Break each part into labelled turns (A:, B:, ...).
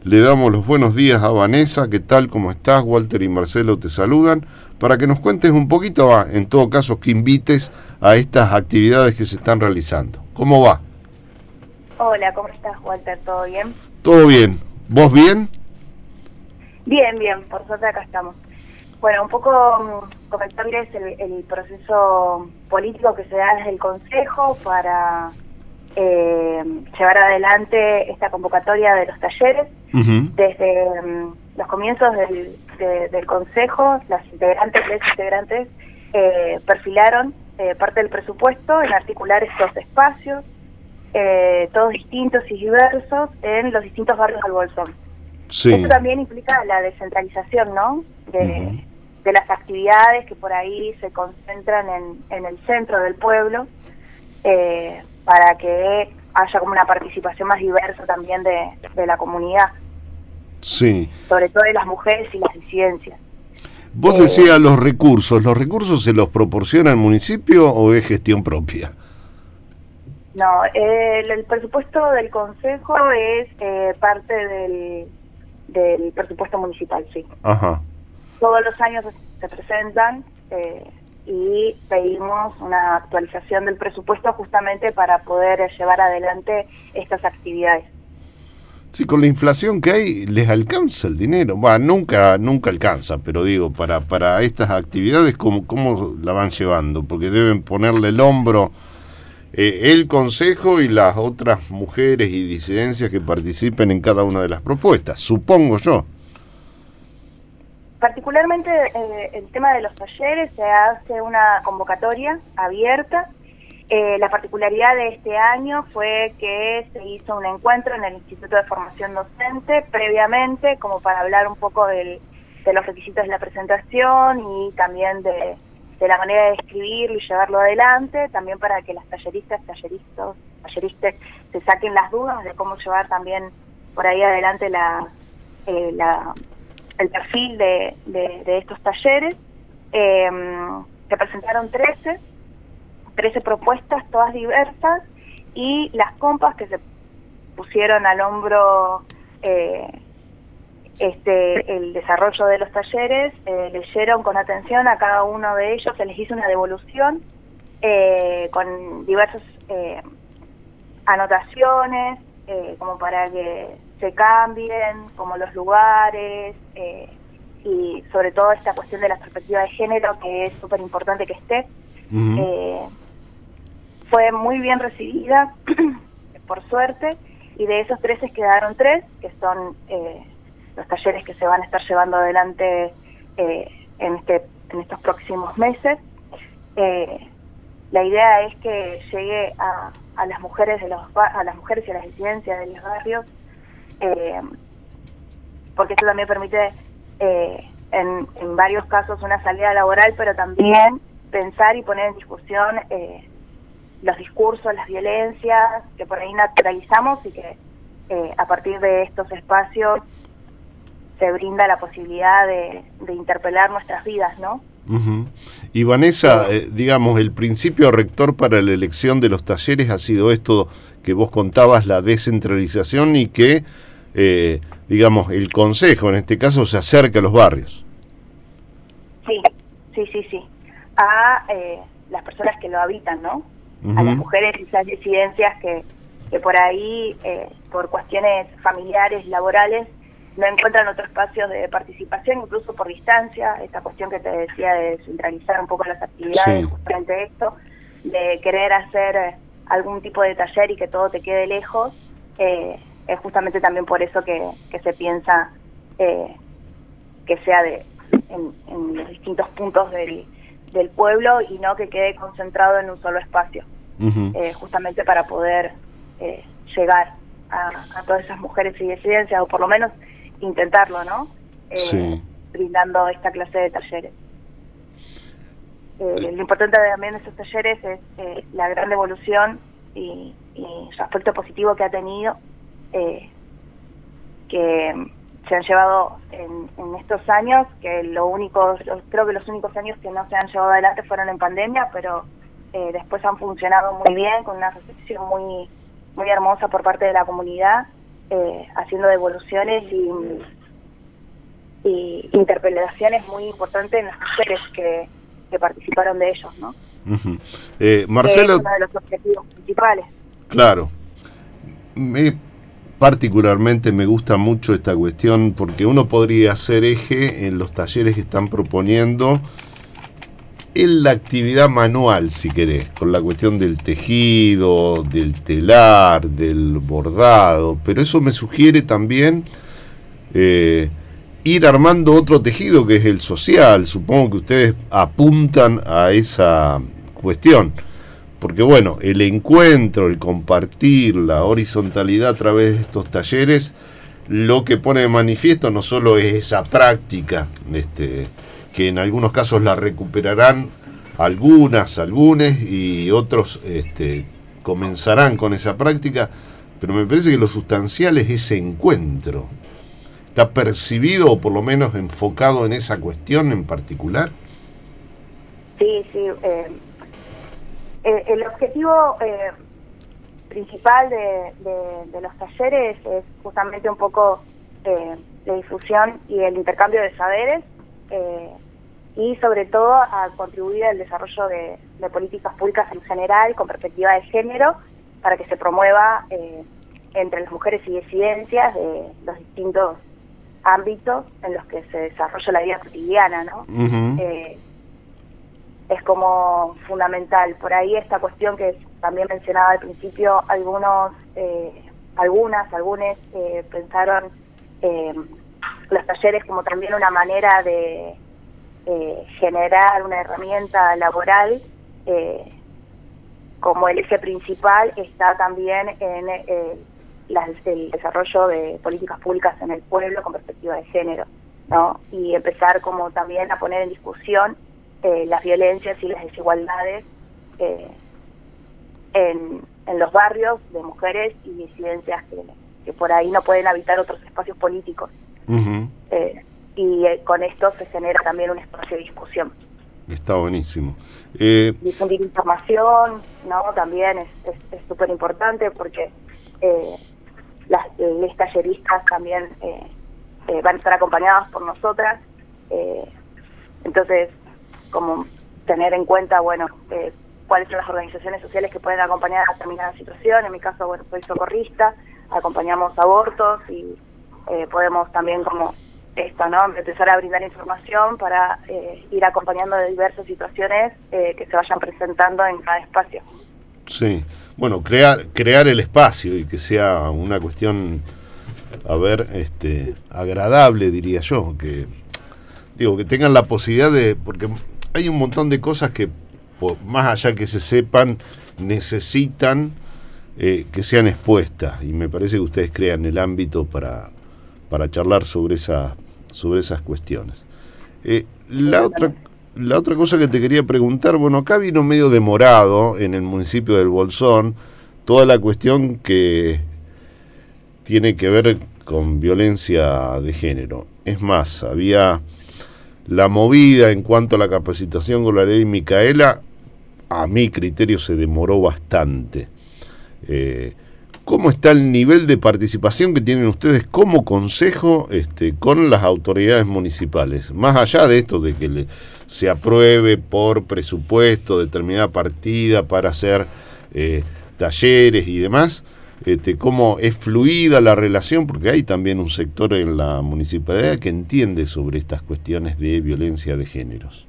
A: Le damos los buenos días a Vanessa. ¿Qué tal? ¿Cómo estás? Walter y Marcelo te saludan. Para que nos cuentes un poquito, en todo caso, que invites a estas actividades que se están realizando. ¿Cómo va?
B: Hola, ¿cómo estás, Walter? ¿Todo bien?
A: Todo bien. ¿Vos bien?
B: Bien, bien. Por suerte acá estamos. Bueno, un poco comentarles el proceso político que se da desde el Consejo para llevar adelante esta convocatoria de los talleres. Desde los comienzos del Consejo, las integrantes perfilaron parte del presupuesto en articular estos espacios, todos distintos y diversos, en los distintos barrios del Bolsón.
A: Sí.
B: Esto también implica la descentralización, ¿no?, de las actividades que por ahí se concentran en el centro del pueblo, para que haya como una participación más diversa también de la comunidad.
A: Sí.
B: Sobre todo de las mujeres y las disidencias.
A: Vos decías ¿los recursos se los proporciona el municipio o es gestión propia?
B: No, el presupuesto del Consejo es parte del presupuesto municipal, sí.
A: Ajá.
B: Todos los años se presentan y pedimos una actualización del presupuesto justamente para poder llevar adelante estas actividades.
A: Sí, con la inflación que hay, ¿les alcanza el dinero? Bueno, nunca alcanza, pero digo, para estas actividades, ¿cómo la van llevando? Porque deben ponerle el hombro el Consejo y las otras mujeres y disidencias que participen en cada una de las propuestas, supongo yo.
B: Particularmente el tema de los talleres, se hace una convocatoria abierta. La particularidad de este año fue que se hizo un encuentro en el Instituto de Formación Docente previamente, como para hablar un poco de los requisitos de la presentación y también de la manera de escribirlo y llevarlo adelante, también para que las talleristas se saquen las dudas de cómo llevar también por ahí adelante el perfil de estos talleres. Se presentaron 13 propuestas, todas diversas, y las compas que se pusieron al hombro el desarrollo de los talleres, leyeron con atención a cada uno de ellos, se les hizo una devolución con diversas anotaciones, como para que se cambien, como los lugares, y sobre todo esta cuestión de la perspectiva de género, que es súper importante que esté. Fue muy bien recibida, por suerte, y de esos 13 quedaron 3, que son los talleres que se van a estar llevando adelante en estos próximos meses. La idea es que llegue a las mujeres a las mujeres y a las disidencias de los barrios, porque esto también permite en varios casos una salida laboral, pero también pensar y poner en discusión los discursos, las violencias que por ahí naturalizamos, y que a partir de estos espacios se brinda la posibilidad de interpelar nuestras vidas, ¿no?
A: Y Vanessa, digamos, el principio rector para la elección de los talleres ha sido esto que vos contabas, la descentralización, y que, digamos, el Consejo, en este caso, se acerca a los barrios.
B: Sí. A las personas que lo habitan, ¿no? A las mujeres y esas disidencias que por ahí, por cuestiones familiares, laborales, no encuentran otros espacios de participación, incluso por distancia. Esta cuestión que te decía de descentralizar un poco las actividades, justamente esto, de querer hacer algún tipo de taller y que todo te quede lejos, es justamente también por eso que se piensa que sea en los distintos puntos del pueblo, y no que quede concentrado en un solo espacio, justamente para poder llegar a todas esas mujeres y disidencias, o por lo menos intentarlo, ¿no? Brindando esta clase de talleres. Lo importante también de esos talleres es la gran devolución y su aspecto positivo que ha tenido, que se han llevado en estos años, que creo que los únicos años que no se han llevado adelante fueron en pandemia, pero después han funcionado muy bien, con una recepción muy hermosa por parte de la comunidad, haciendo devoluciones y interpelaciones muy importantes en las mujeres que participaron de ellos, ¿no?
A: Marcelo,
B: es uno de los objetivos principales.
A: Claro, particularmente me gusta mucho esta cuestión porque uno podría hacer eje en los talleres que están proponiendo en la actividad manual, si querés, con la cuestión del tejido, del telar, del bordado, pero eso me sugiere también ir armando otro tejido que es el social. Supongo que ustedes apuntan a esa cuestión, porque bueno, el encuentro, el compartir, la horizontalidad a través de estos talleres, lo que pone de manifiesto no solo es esa práctica, que en algunos casos la recuperarán algunos y otros comenzarán con esa práctica, pero me parece que lo sustancial es ese encuentro. ¿Está percibido o por lo menos enfocado en esa cuestión en particular?
B: Sí, sí. El objetivo principal de los talleres es justamente un poco la difusión y el intercambio de saberes, y sobre todo a contribuir al desarrollo de políticas públicas en general con perspectiva de género, para que se promueva entre las mujeres y disidencias de los distintos ámbitos en los que se desarrolla la vida cotidiana, ¿no?
A: Uh-huh.
B: Es como fundamental. Por ahí esta cuestión que también mencionaba al principio, algunos pensaron los talleres como también una manera de generar una herramienta laboral, como el eje principal está también en el desarrollo de políticas públicas en el pueblo con perspectiva de género, ¿no? Y empezar como también a poner en discusión las violencias y las desigualdades en los barrios de mujeres y disidencias que por ahí no pueden habitar otros espacios políticos.
A: Uh-huh.
B: Con esto se genera también un espacio de discusión.
A: Está buenísimo.
B: Difundir información, ¿no? También es súper importante porque las talleristas también van a estar acompañadas por nosotras, entonces como tener en cuenta, bueno, cuáles son las organizaciones sociales que pueden acompañar a determinada situación. En mi caso, bueno, soy socorrista, acompañamos abortos y podemos también como esto, ¿no? Empezar a brindar información para ir acompañando de diversas situaciones que se vayan presentando en cada espacio.
A: Sí, bueno, crear el espacio y que sea una cuestión, agradable, diría yo, que tengan la posibilidad de, porque hay un montón de cosas que, más allá que se sepan, necesitan que sean expuestas, y me parece que ustedes crean el ámbito para charlar sobre esas cuestiones. La otra cosa que te quería preguntar, bueno, acá vino medio demorado en el municipio del Bolsón toda la cuestión que tiene que ver con violencia de género. Es más, había la movida en cuanto a la capacitación con la ley Micaela, a mi criterio se demoró bastante. ¿Cómo está el nivel de participación que tienen ustedes como consejo con las autoridades municipales? Más allá de esto de que se apruebe por presupuesto determinada partida para hacer talleres y demás, ¿cómo es fluida la relación? Porque hay también un sector en la municipalidad que entiende sobre estas cuestiones de violencia de géneros.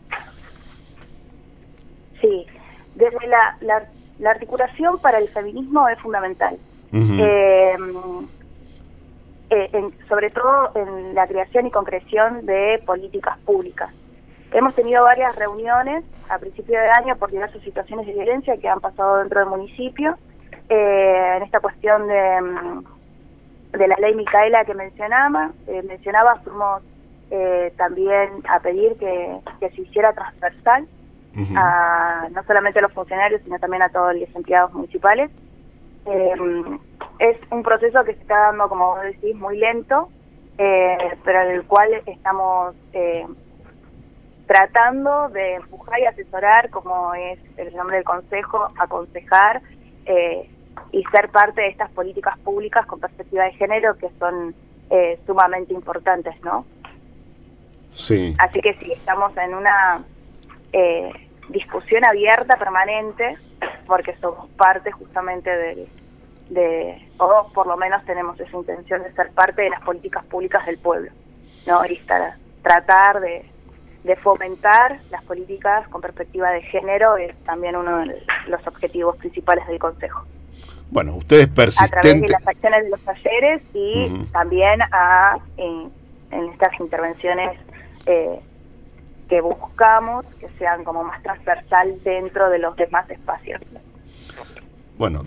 B: Sí, desde la articulación para el feminismo es fundamental.
A: Uh-huh.
B: Sobre todo en la creación y concreción de políticas públicas. Hemos tenido varias reuniones a principio de año por diversas situaciones de violencia que han pasado dentro del municipio. En esta cuestión de la ley Micaela que mencionaba, fuimos también a pedir que se hiciera transversal, uh-huh, no solamente a los funcionarios, sino también a todos los empleados municipales. Es un proceso que se está dando, como vos decís, muy lento, pero en el cual estamos tratando de empujar y asesorar, como es el nombre del consejo, aconsejar y ser parte de estas políticas públicas con perspectiva de género que son sumamente importantes, ¿no?
A: Sí.
B: Así que sí, estamos en una discusión abierta, permanente, porque somos parte justamente o por lo menos tenemos esa intención de ser parte de las políticas públicas del pueblo, ¿no? Y tratar de fomentar las políticas con perspectiva de género es también uno de los objetivos principales del Consejo.
A: Bueno, ustedes persistentes...
B: A través de las acciones de los talleres y también en estas intervenciones que buscamos que sean como más transversal dentro de los demás espacios.
A: Bueno,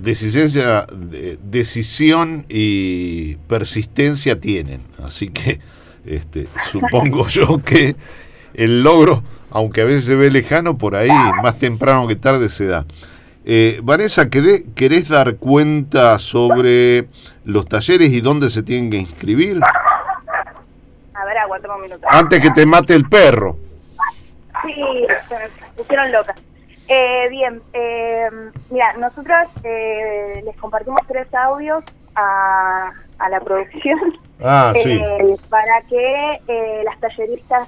A: decisión y persistencia tienen, así que supongo yo que el logro, aunque a veces se ve lejano, por ahí más temprano que tarde se da. Vanessa, ¿querés dar cuenta sobre los talleres y dónde se tienen que inscribir?
B: A ver, aguantame un minuto.
A: Antes que te mate el perro.
B: Sí, se me pusieron locas. Bien, mira, nosotras les compartimos 3 audios a la producción
A: sí.
B: para que las talleristas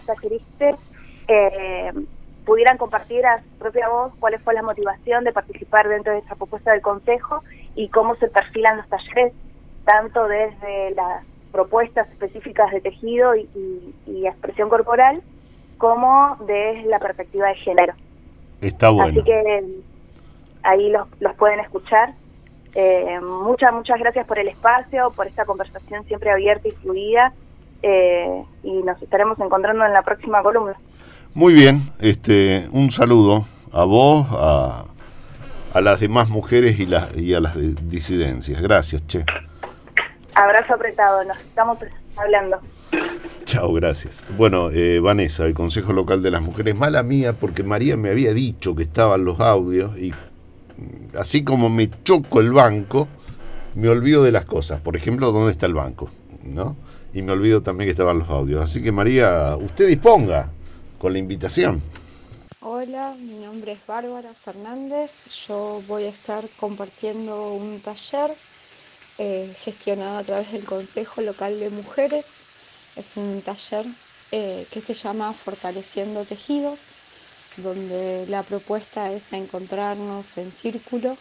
B: pudieran compartir a su propia voz cuál fue la motivación de participar dentro de esta propuesta del Consejo y cómo se perfilan los talleres, tanto desde las propuestas específicas de tejido y expresión corporal, como desde la perspectiva de género.
A: Está bueno.
B: Así que ahí los pueden escuchar. Muchas gracias por el espacio, por esta conversación siempre abierta y fluida, y nos estaremos encontrando en la próxima columna.
A: Muy bien, un saludo a vos, a las demás mujeres y a las disidencias. Gracias, che.
B: Abrazo apretado, nos estamos hablando.
A: Chao, gracias. Bueno, Vanessa, el Consejo Local de las Mujeres, mala mía, porque María me había dicho que estaban los audios y así como me choco el banco, me olvido de las cosas. Por ejemplo, ¿dónde está el banco? ¿No? Y me olvido también que estaban los audios. Así que María, usted disponga con la invitación.
C: Hola, mi nombre es Bárbara Fernández. Yo voy a estar compartiendo un taller gestionado a través del Consejo Local de Mujeres. Es un taller que se llama Fortaleciendo Tejidos, donde la propuesta es encontrarnos en círculo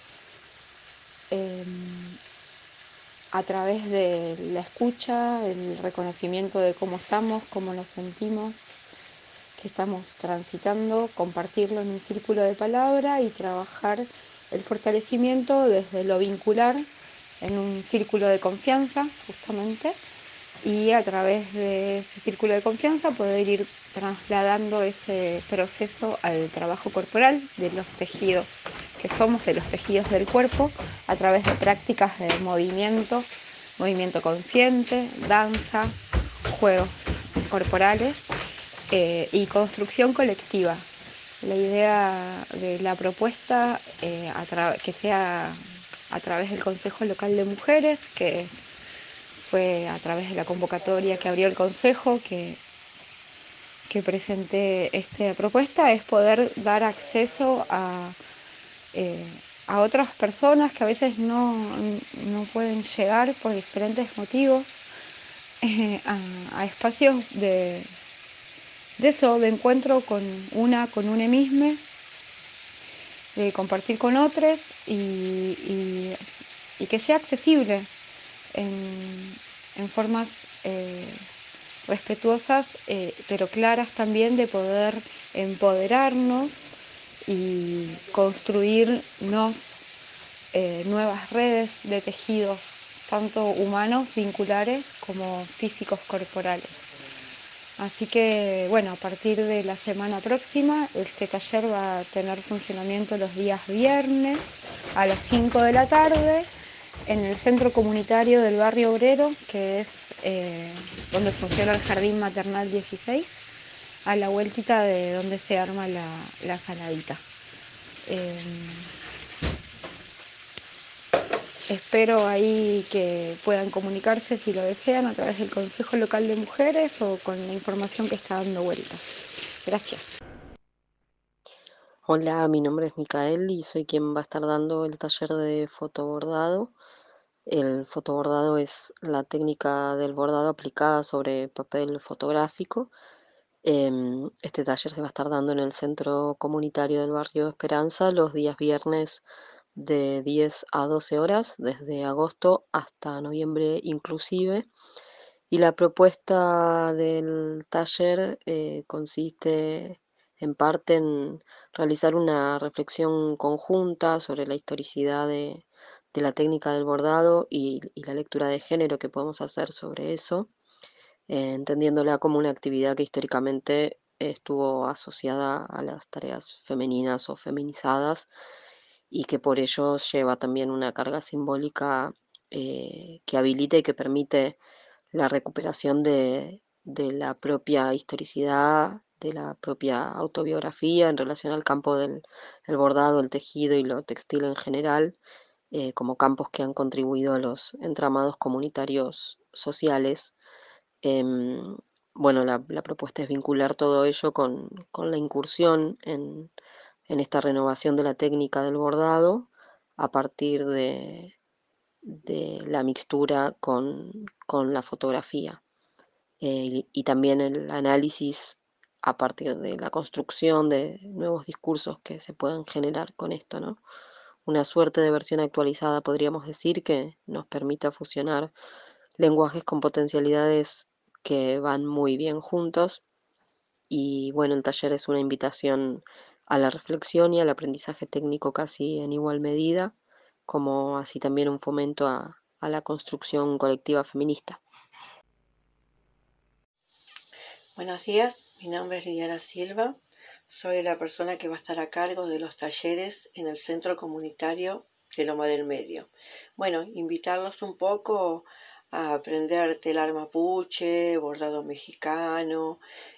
C: a través de la escucha, el reconocimiento de cómo estamos, cómo nos sentimos, que estamos transitando, compartirlo en un círculo de palabra y trabajar el fortalecimiento desde lo vincular en un círculo de confianza, justamente, y a través de ese círculo de confianza poder ir trasladando ese proceso al trabajo corporal de los tejidos que somos, de los tejidos del cuerpo, a través de prácticas de movimiento consciente, danza, juegos corporales y construcción colectiva. La idea de la propuesta que sea a través del Consejo Local de Mujeres, que fue a través de la convocatoria que abrió el Consejo que presenté esta propuesta, es poder dar acceso a otras personas que a veces no pueden llegar por diferentes motivos a espacios de eso, de encuentro con una misma, de compartir con otros y que sea accesible en formas respetuosas, pero claras también, de poder empoderarnos y construirnos nuevas redes de tejidos, tanto humanos, vinculares, como físicos, corporales. Así que, bueno, a partir de la semana próxima, este taller va a tener funcionamiento los días viernes a las 5 de la tarde en el centro comunitario del barrio obrero, que es donde funciona el Jardín Maternal 16, a la vueltita de donde se arma la saladita. Espero ahí que puedan comunicarse si lo desean a través del Consejo Local de Mujeres o con la información que está dando vueltas. Gracias.
D: Hola, mi nombre es Micael y soy quien va a estar dando el taller de fotobordado. El fotobordado es la técnica del bordado aplicada sobre papel fotográfico. Este taller se va a estar dando en el centro comunitario del barrio Esperanza los días viernes de 10 a 12 horas, desde agosto hasta noviembre inclusive. Y la propuesta del taller consiste en parte en realizar una reflexión conjunta sobre la historicidad de la técnica del bordado y la lectura de género que podemos hacer sobre eso, entendiéndola como una actividad que históricamente estuvo asociada a las tareas femeninas o feminizadas y que por ello lleva también una carga simbólica que habilita y que permite la recuperación de la propia historicidad, de la propia autobiografía en relación al campo del el bordado, el tejido y lo textil en general, como campos que han contribuido a los entramados comunitarios sociales. Em, bueno, la propuesta es vincular todo ello con la incursión en esta renovación de la técnica del bordado a partir de la mixtura con la fotografía, y también el análisis a partir de la construcción de nuevos discursos que se puedan generar con esto, ¿no? Una suerte de versión actualizada, podríamos decir, que nos permita fusionar lenguajes con potencialidades que van muy bien juntos. Y bueno, el taller es una invitación a la reflexión y al aprendizaje técnico casi en igual medida, como así también un fomento a la construcción colectiva feminista.
E: Buenos días, mi nombre es Liliana Silva, soy la persona que va a estar a cargo de los talleres en el centro comunitario de Loma del Medio. Bueno, invitarlos un poco a aprender telar mapuche, bordado mexicano,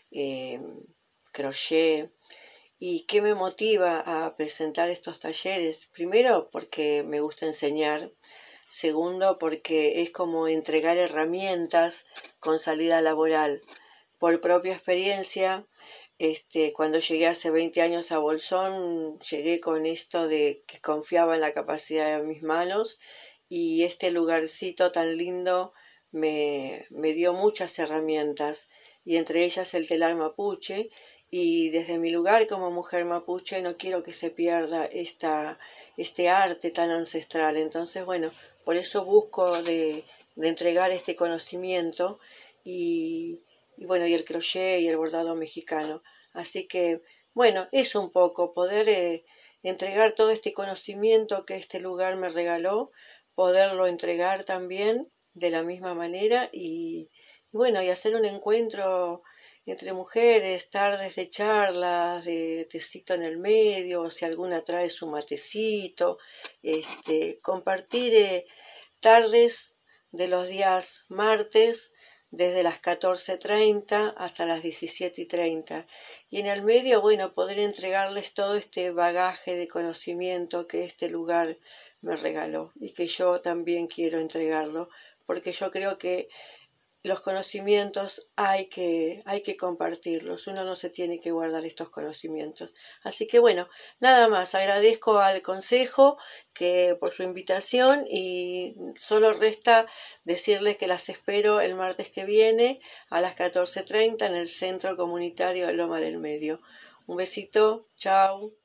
E: crochet. ¿Y qué me motiva a presentar estos talleres? Primero, porque me gusta enseñar. Segundo, porque es como entregar herramientas con salida laboral. Por propia experiencia, cuando llegué hace 20 años a Bolsón, llegué con esto de que confiaba en la capacidad de mis manos y este lugarcito tan lindo me dio muchas herramientas y entre ellas el telar mapuche, y desde mi lugar como mujer mapuche no quiero que se pierda este arte tan ancestral. Entonces, bueno, por eso busco de entregar este conocimiento y bueno, y el crochet y el bordado mexicano. Así que, bueno, es un poco poder entregar todo este conocimiento que este lugar me regaló, poderlo entregar también de la misma manera y bueno, y hacer un encuentro entre mujeres, tardes de charlas, de tecito en el medio, o si alguna trae su matecito, compartir tardes de los días martes desde las 14:30 hasta las 17:30. Y en el medio, bueno, poder entregarles todo este bagaje de conocimiento que este lugar me regaló y que yo también quiero entregarlo, porque yo creo que los conocimientos hay que compartirlos, uno no se tiene que guardar estos conocimientos. Así que bueno, nada más, agradezco al consejo que por su invitación y solo resta decirles que las espero el martes que viene a las 14:30 en el Centro Comunitario de Loma del Medio. Un besito, chao.